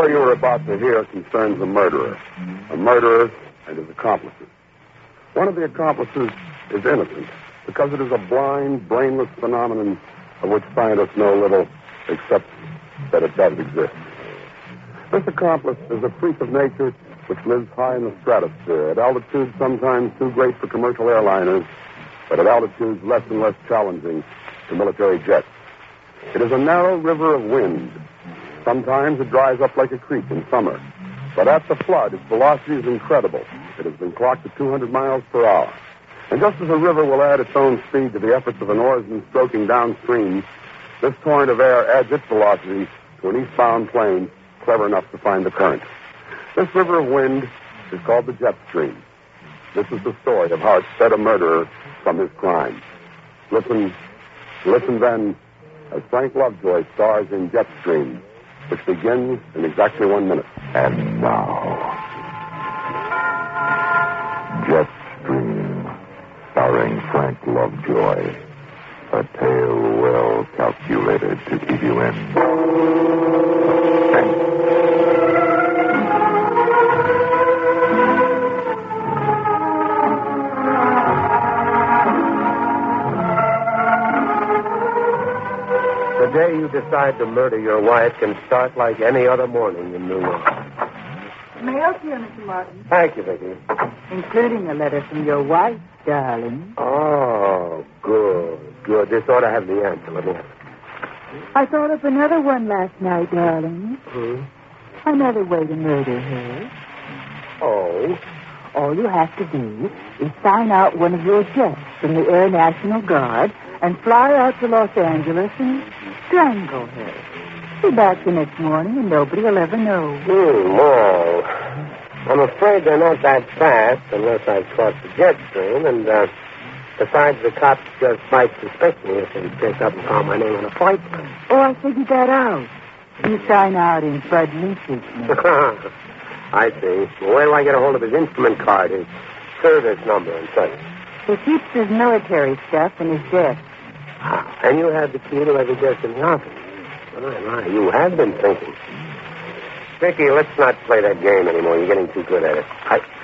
story you are about to hear concerns a murderer and his accomplices. One of the accomplices is innocent because it is a blind, brainless phenomenon of which scientists know little except that it does exist. This accomplice is a freak of nature which lives high in the stratosphere, at altitudes sometimes too great for commercial airliners, but at altitudes less and less challenging to military jets. It is a narrow river of wind. Sometimes it dries up like a creek in summer, but at the flood, its velocity is incredible. It has been clocked at 200 miles per hour. And just as a river will add its own speed to the efforts of an oarsman stroking downstream, this torrent of air adds its velocity to an eastbound plane clever enough to find the current. This river of wind is called the jet stream. This is the story of how it sped a murderer from his crime. Listen then, as Frank Lovejoy stars in Jetstream, which begins in exactly 1 minute. And now, Jetstream, starring Frank Lovejoy. A tale well calculated to keep you in. The day you decide to murder your wife can start like any other morning in New York. May I help you, Mr. Martin? Thank you, Vicky. Including a letter from your wife, darling. Oh, good. This ought to have the answer. Let me have it. I thought of another one last night, darling. Hmm? Another way to murder her. Oh? All you have to do is sign out one of your jets from the Air National Guard and fly out to Los Angeles and strangle her. Be back the next morning and nobody will ever know. Well, I'm afraid they're not that fast unless I cross the jet stream, and besides, the cops just might suspect me if they pick up and call my name on a flight plan. Oh, I figured that out. You sign out in Bud Lynch's name. I see. Well, where do I get a hold of his instrument card, his service number and such? He keeps his military stuff in his desk. And you have the key to every desk in the office. My, you have been thinking. Vicky, let's not play that game anymore. You're getting too good at it.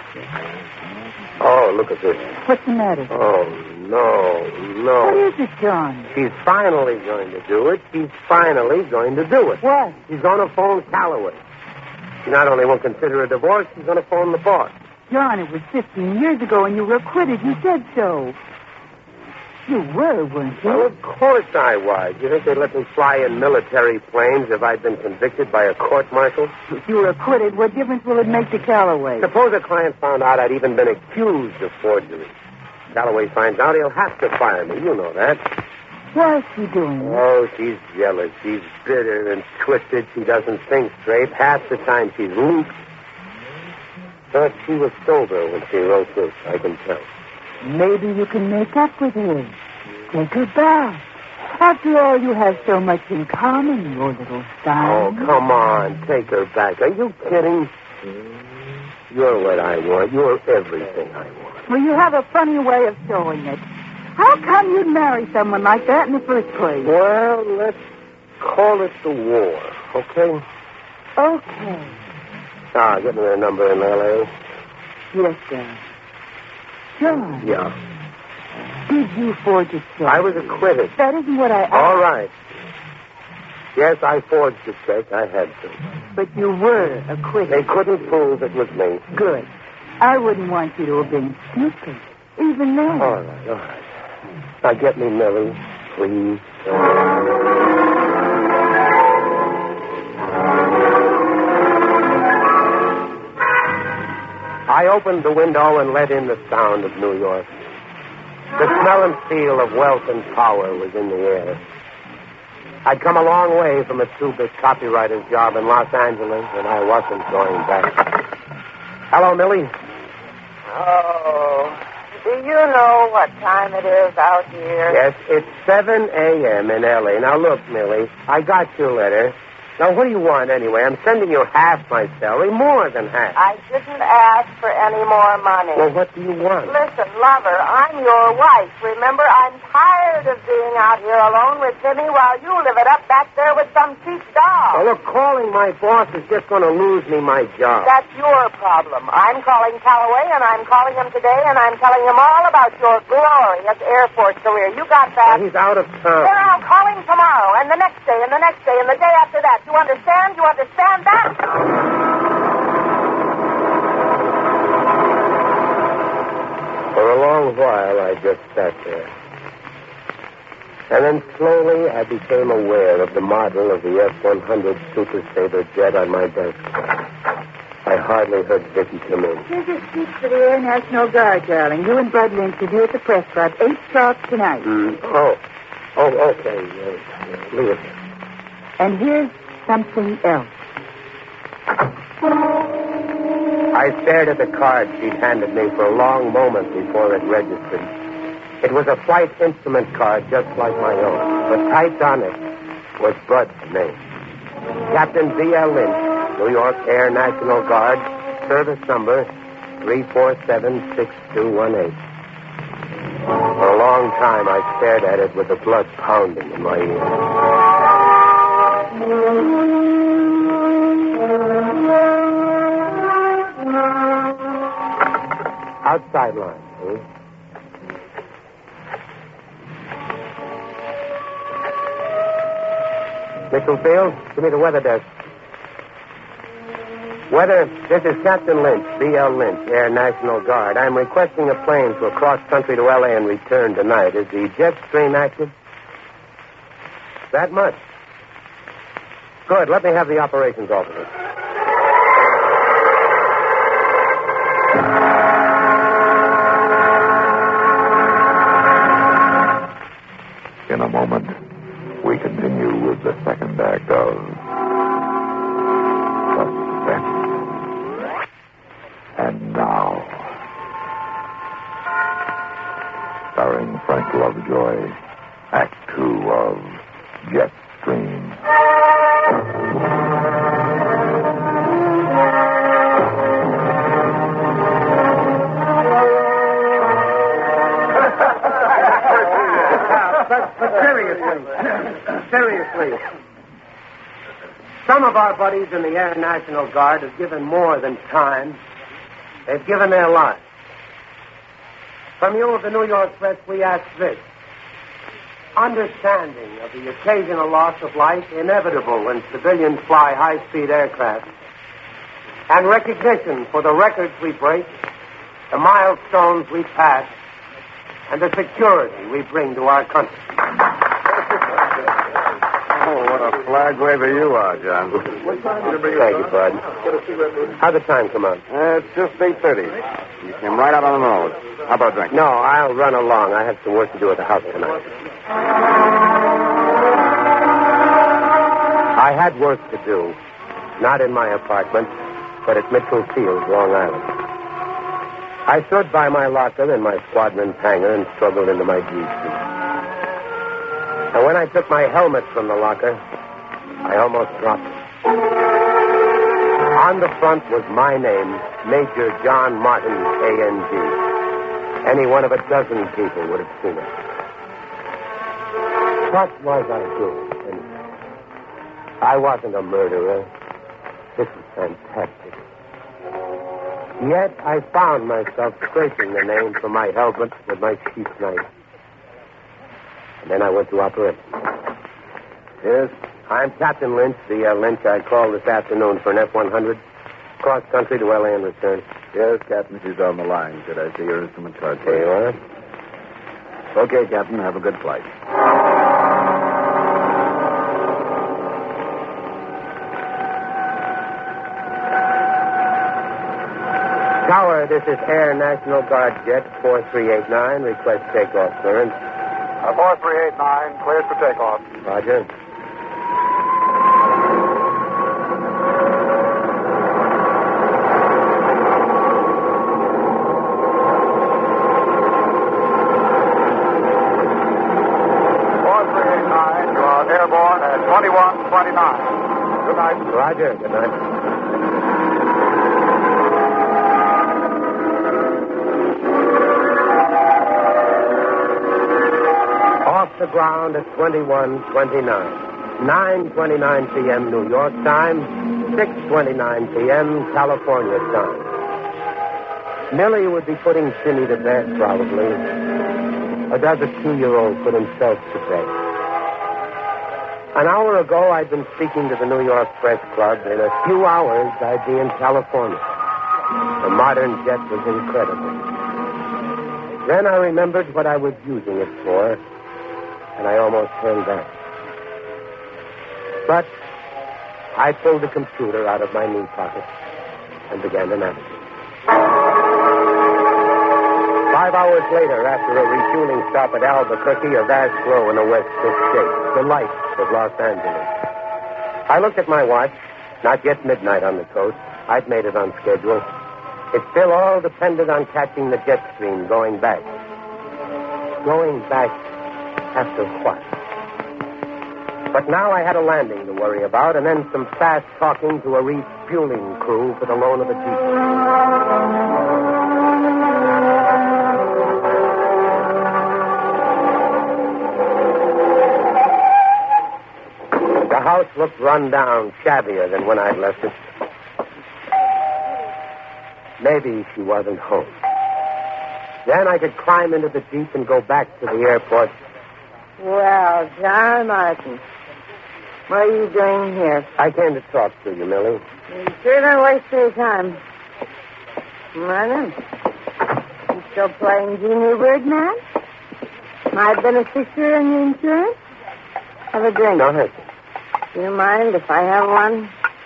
Oh, look at this. What's the matter? Oh, no. What is it, John? She's finally going to do it. She's finally going to do it. What? She's going to phone Calloway. She not only won't consider a divorce, she's going to phone the boss. John, it was 15 years ago and you were acquitted. You said so. You were, weren't you? Well, of course I was. You think they'd let me fly in military planes if I'd been convicted by a court-martial? If you were acquitted, what difference will it make to Calloway? Suppose a client found out I'd even been accused of forgery. Calloway finds out, he'll have to fire me. You know that. Why is she doing it? Oh, she's jealous. She's bitter and twisted. She doesn't think straight. Half the time she's loose. But she was sober when she wrote this, I can tell. Maybe you can make up with her. Take her back. After all, you have so much in common, your little son. Oh, come on. Take her back. Are you kidding? You're what I want. You're everything I want. Well, you have a funny way of showing it. How come you'd marry someone like that in the first place? Well, let's call it the war, okay? Okay. Get me their number in L.A. Yes, sir. John. Yeah. Did you forge a check? I was acquitted. That isn't what I asked. All right. Yes, I forged the check. I had to. But you were acquitted. They couldn't prove it was me. Good. I wouldn't want you to have been stupid. Even then. All right. Now get me Millie, please. I opened the window and let in the sound of New York. The smell and feel of wealth and power was in the air. I'd come a long way from a two-bit copywriter's job in Los Angeles, and I wasn't going back. Hello, Millie. Oh, do you know what time it is out here? Yes, it's 7 a.m. in L.A. Now, look, Millie, I got your letter, Now, what do you want, anyway? I'm sending you half my salary, more than half. I didn't ask for any more money. Well, what do you want? Listen, lover, I'm your wife. Remember, I'm tired of being out here alone with Timmy while you live it up back there with some cheap doll. Oh, look, calling my boss is just going to lose me my job. That's your problem. I'm calling Callaway, and I'm calling him today, and I'm telling him all about your glorious Air Force career. You got that? Well, he's out of town. Then I'll call him tomorrow, and the next day, and the next day, and the day after that. You understand? You understand that? For a long while, I just sat there. And then slowly, I became aware of the model of the F-100 Super Sabre jet on my desk. I hardly heard Vicky come in. Here's your speech for the Air National Guard, darling. You and Bud Lynch are due at the press club, 8 sharp tonight. Oh, okay. Leave it. And here's something else. I stared at the card she'd handed me for a long moment before it registered. It was a flight instrument card just like my own, but typed on it was Bud's name. Captain V.L. Lynch, New York Air National Guard, service number 3476218. For a long time, I stared at it with the blood pounding in my ears. Outside line, please. Mitchellfield, give me the weather desk. Weather, this is Captain Lynch, B.L. Lynch, Air National Guard. I'm requesting a plane to cross country to L.A. and return tonight. Is the jet stream active? That much? Good. Let me have the operations officer. In a moment, we continue with the second act of Suspense. And now, starring Frank Lovejoy, Act 2 of Jetstream. But seriously, some of our buddies in the Air National Guard have given more than time. They've given their lives. From you of the New York press, we ask this. Understanding of the occasional loss of life inevitable when civilians fly high-speed aircraft, and recognition for the records we break, the milestones we pass, and the security we bring to our country. Oh, what a flag waver you are, John. Thank you, Bud. How'd the time come out? It's just 8:30. You came right out on the nose. How about a drink? No, I'll run along. I have some work to do at the house tonight. I had work to do. Not in my apartment, but at Mitchell Field, Long Island. I stood by my locker in my squadron's hangar and struggled into my G-suit. And when I took my helmet from the locker, I almost dropped it. On the front was my name, Major John Martin, A.N.G. Any one of a dozen people would have seen it. What was I doing, anyway? I wasn't a murderer. This was fantastic. Yet I found myself scraping the name from my helmet with my sheath knife. And then I went to operation. Yes, I'm Captain Lynch, the Lynch I called this afternoon for an F-100. Cross country to L.A. and return. Yes, Captain, she's on the line. Could I see your instrument card? There you are. Okay, Captain, have a good flight. Tower, this is Air National Guard Jet 4389. Request takeoff clearance. 4389, cleared for takeoff. Roger. You are airborne at 2129. Roger. Good night. Off the ground at 21:29. 9:29 p.m. New York time, 6:29 p.m. California time. Millie would be putting Timmy to bed, probably. Or does a 2-year-old put himself to bed? An hour ago, I'd been speaking to the New York Press Club. In a few hours, I'd be in California. The modern jet was incredible. Then I remembered what I was using it for, and I almost turned back. But I pulled the computer out of my knee pocket and began to navigate. 5 hours later, after a refueling stop at Albuquerque, a vast glow in the west took shape. The lights of Los Angeles. I looked at my watch. Not yet midnight on the coast. I'd made it on schedule. It still all depended on catching the jet stream going back. Going back after what? But now I had a landing to worry about, and then some fast talking to a refueling crew for the loan of a jeep. The house looked run down, shabbier than when I'd left it. Maybe she wasn't home. Then I could climb into the jeep and go back to the airport. Well, John Martin, what are you doing here? I came to talk to you, Millie. You sure don't waste any time. Martin, you still playing Junior Birdman? My beneficiary in the insurance? Have a drink. No, thank you. Do you mind if I have one?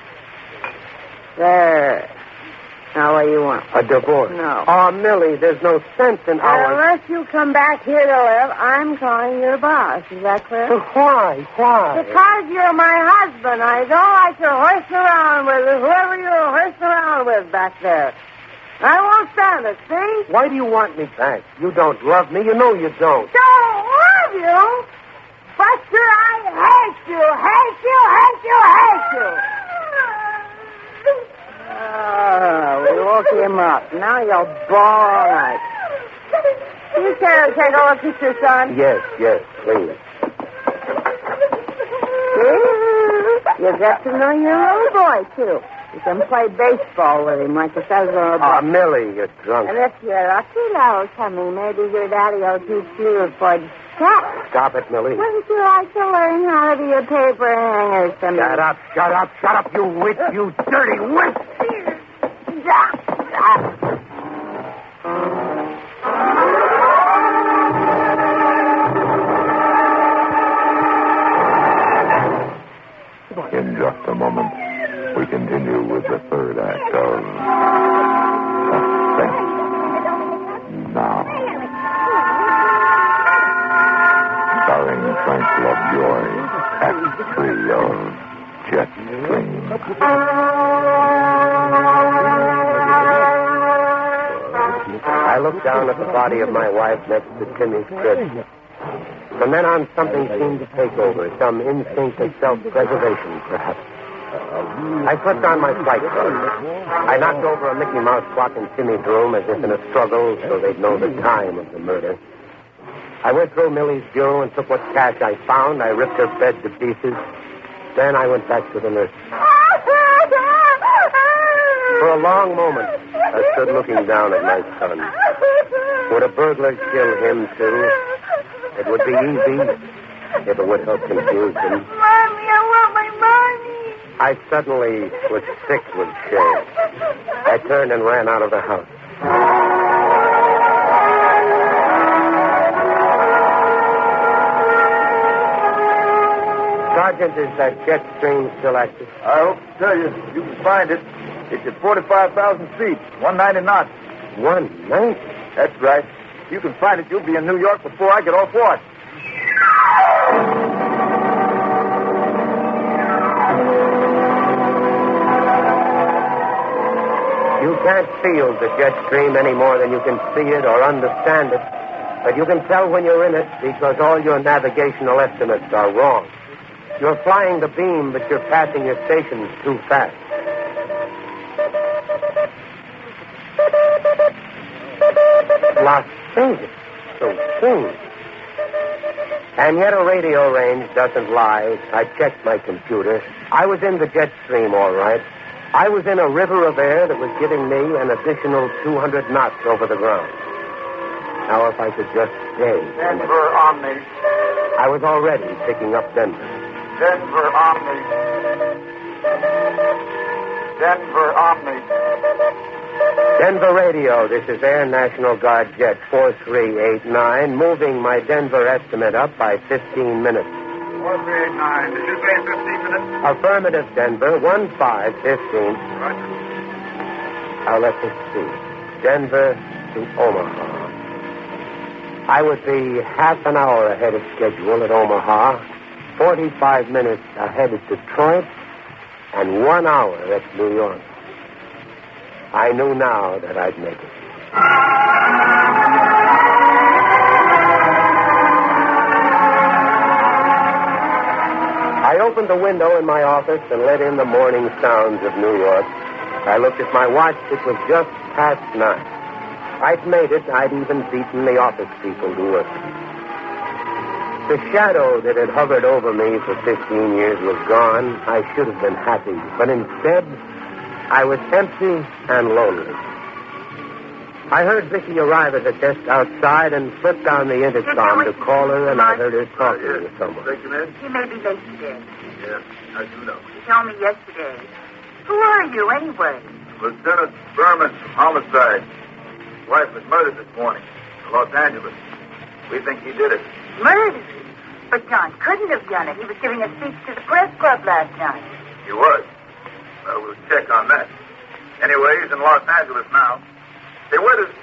There. Now, what do you want? A divorce? No. Oh, Millie, there's no sense in our... Unless you come back here to live, I'm calling your boss. Is that clear? Why? Because you're my husband. I don't like you horsing around with whoever you're horsing around with back there. I won't stand it, see? Why do you want me back? You don't love me. You know you don't. Don't love you? Buster, I hate you. Hate you, hate you, hate you. Oh, we woke him up. Now you'll bawl all night. You care to take a look at your son? Yes, please. See? You get to know your little boy, too. You can play baseball with him like it says on a book. Oh, Millie, you're drunk. And if you're lucky, Lowell's coming. Maybe your daddy will teach you for cat. Stop it, Millie. Wouldn't you like to learn how to be a paper hanger someday? Shut up, you witch, you dirty witch. In just a moment, we continue with the third act of Suspense. Now, starring Frank Lovejoy, Act 3 of Jetstream. I looked down at the body of my wife next to Timmy's crib. From then on, something seemed to take over, some instinct of self-preservation, perhaps. I slipped on my flight clothes. I knocked over a Mickey Mouse clock in Timmy's room as if in a struggle so they'd know the time of the murder. I went through Millie's bureau and took what cash I found. I ripped her bed to pieces. Then I went back to the nurse. For a long moment, I stood looking down at my son. Would a burglar kill him, too? It would be easy if it would help confuse him. Mommy, I want my mommy. I suddenly was sick with shame. I turned and ran out of the house. Sergeant, is that jet stream still active? I hope to tell you, you can find it. It's at 45,000 feet, 190 knots. 190? That's right. If you can find it, you'll be in New York before I get off watch. You can't feel the jet stream any more than you can see it or understand it. But you can tell when you're in it because all your navigational estimates are wrong. You're flying the beam, but you're passing your station too fast. Las Vegas. So soon. And yet a radio range doesn't lie. I checked my computer. I was in the jet stream, all right. I was in a river of air that was giving me an additional 200 knots over the ground. Now, if I could just stay. Denver Omni. I was already picking up Denver. Denver Omni. Denver Omni. Denver Radio, this is Air National Guard Jet 4389, moving my Denver estimate up by 15 minutes. 4389. Did you say 15 minutes? Affirmative, Denver, 1515. Roger. Now, let us see. Denver to Omaha. I would be half an hour ahead of schedule at Omaha, 45 minutes ahead at Detroit, and 1 hour at New York. I knew now that I'd make it. I opened the window in my office and let in the morning sounds of New York. I looked at my watch. It was just past 9. I'd made it. I'd even beaten the office people to work. The shadow that had hovered over me for 15 years was gone. I should have been happy. But instead, I was empty and lonely. I heard Vicky arrive at the desk outside and flipped down the intercom to call her, and I heard her talking to someone. He may be late today. Yes, I do know. He told me yesterday. Who are you, anyway? Lieutenant Berman, homicide. His wife was murdered this morning in Los Angeles. We think he did it. Murdered? But John couldn't have done it. He was giving a speech to the press club last night. He was. Well, we'll check on that. Anyway, he's in Los Angeles now. Say, where does...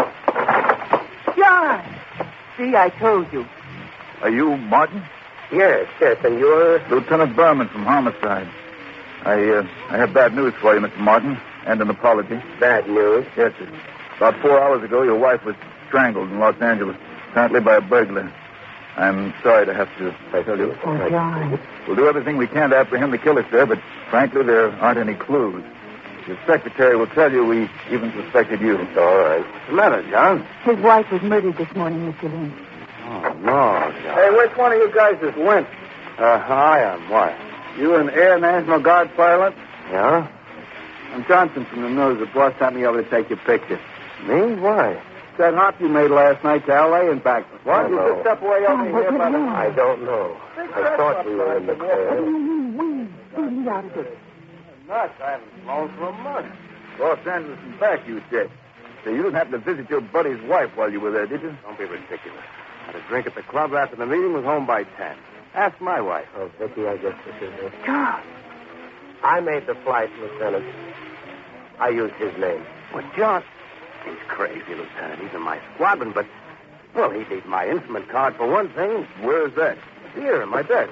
John! See, I told you. Are you Martin? Yes, and you're... Lieutenant Berman from Homicide. I have bad news for you, Mr. Martin, and an apology. Bad news? Yes, sir. About 4 hours ago, your wife was strangled in Los Angeles, apparently by a burglar. I'm sorry to have to tell you. Oh, John. We'll do everything we can to apprehend the killer, sir, but frankly, there aren't any clues. Your secretary will tell you we even suspected you. It's all right. What's the matter, John? His wife was murdered this morning, Mr. Lynch. Oh, no, John. Hey, which one of you guys just went? I am. Why? You an Air National Guard pilot? Yeah? I'm Johnson from the news. The boss sent me over to take your picture. Me? Why? That hop you made last night to L.A. and back. Why don't you Hello. just step away over here by the... I don't know. I thought we were in the clear. Get out of this. Nuts. I haven't flown for a month. Los Angeles and back, you said. So you didn't happen to visit your buddy's wife while you were there, did you? Don't be ridiculous. Had a drink at the club after the meeting, was home by 10. Ask my wife. Oh, Vicky, I guess this is it. John! I made the flight, Lieutenant. I used his name. Well, John... He's crazy, Lieutenant. He's in my squadron, but... Well, he'd need my instrument card for one thing. Where's that? Here, in my desk.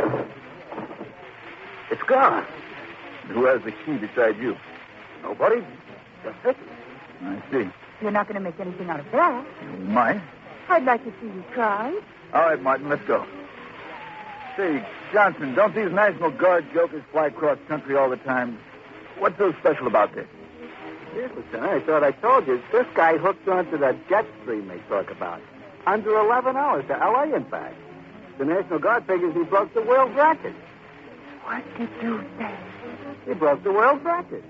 It's gone. Who has the key besides you? Nobody. Just Vicky. I see. You're not going to make anything out of that. You might. I'd like to see you try. All right, Martin, let's go. Say, Johnson, don't these National Guard jokers fly cross country all the time? What's so special about this? Yes, Lieutenant, I thought I told you. This guy hooked onto the jet stream they talk about. Under 11 hours to L.A. and back. The National Guard figures he broke the world record. What did you say? He broke the world record.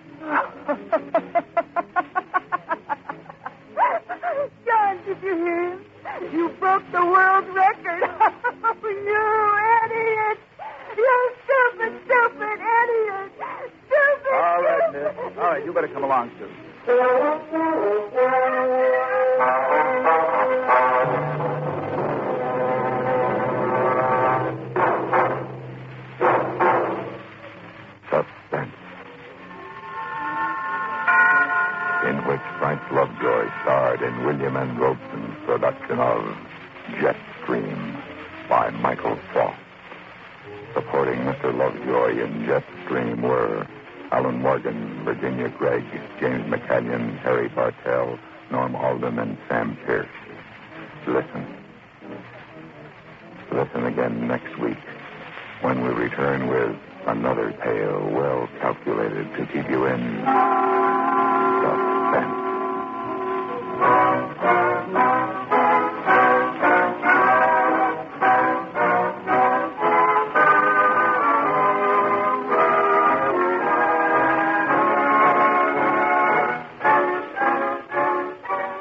John, did you hear him? You broke the world record. You idiot. You stupid idiot. Stupid. All right, miss. All right, you better come along, too. Suspense. In which Frank Lovejoy starred in William N. Robson's production of Jetstream by Michael Frost. Supporting Mr. Lovejoy in Jetstream were Alan Morgan, Virginia Gregg, James McCallion, Harry Bartell, Norm Alden, and Sam Pierce. Listen. Listen again next week when we return with another tale well calculated to keep you in